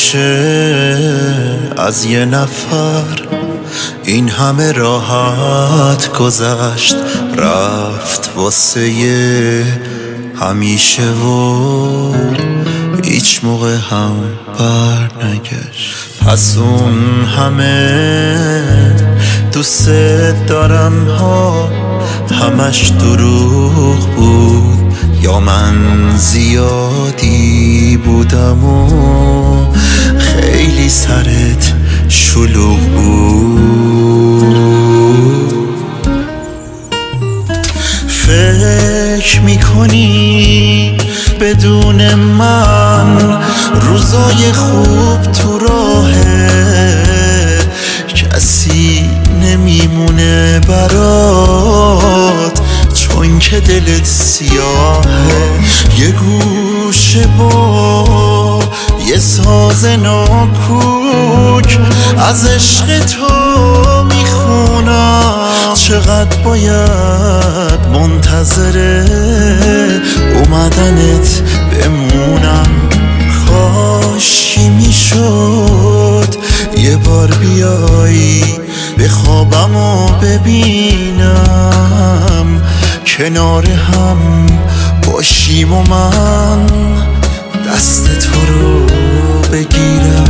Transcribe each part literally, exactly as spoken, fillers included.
نمیشه از یه نفر این همه راحت گذشت رفت واسه یه همیشه و هیچ موقع هم بر نگشت. پس اون همه دوست دارم ها همش دروغ بود یا من زیادی بودم و خیلی سرت شلوغ بود. فکر میکنی بدون من روزای خوب تو راهه کسی نمیمونه برات چون که دلت سیاهه. یه گوشه با یه ساز ناکوک از عشق تو میخونم. چقدر باید منتظر اومدنت بمونم. کاشکی میشد یه بار بیایی به خوابم و ببینم کنار هم باشیم و من دست تو رو بگیرم.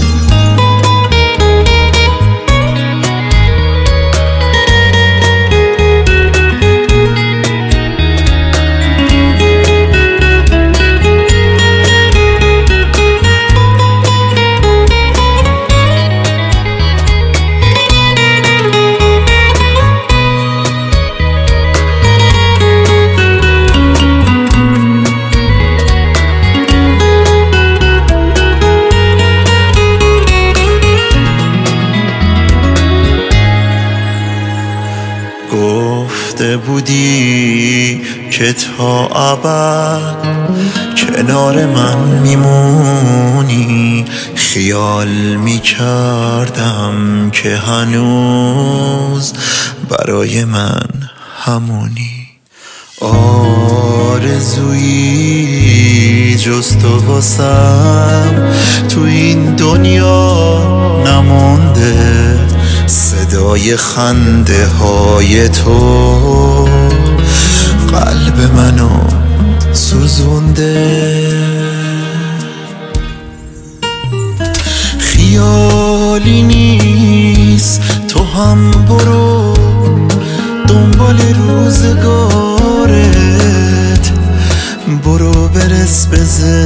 گفته بودی که تا ابد کنار من میمونی. خیال میکردم که هنوز برای من همونی. آرزویی جز تو واسم تو این دنیا نمونده. صدای خنده های تو قلب منو سوزونده. خیالی نیست تو هم برو دنبال روزگارت. برو برس به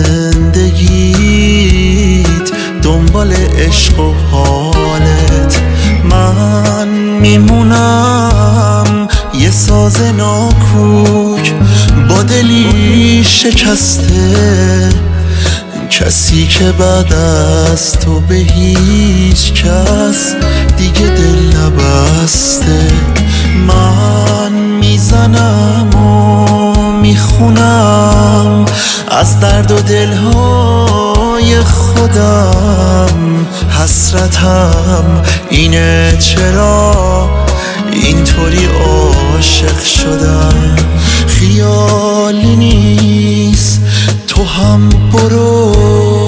زندگیت دنبال عشق و حالت. من میمونم یه ساز ناکوک با دلی شکسته. کسی که بعد از تو به هیچ کس دیگه دل نبسته. من میزنم و میخونم از درد و دلهای خودم. حسرتم اینه چرا اینطوری عاشق شدم. خیالی نیست تو هم برو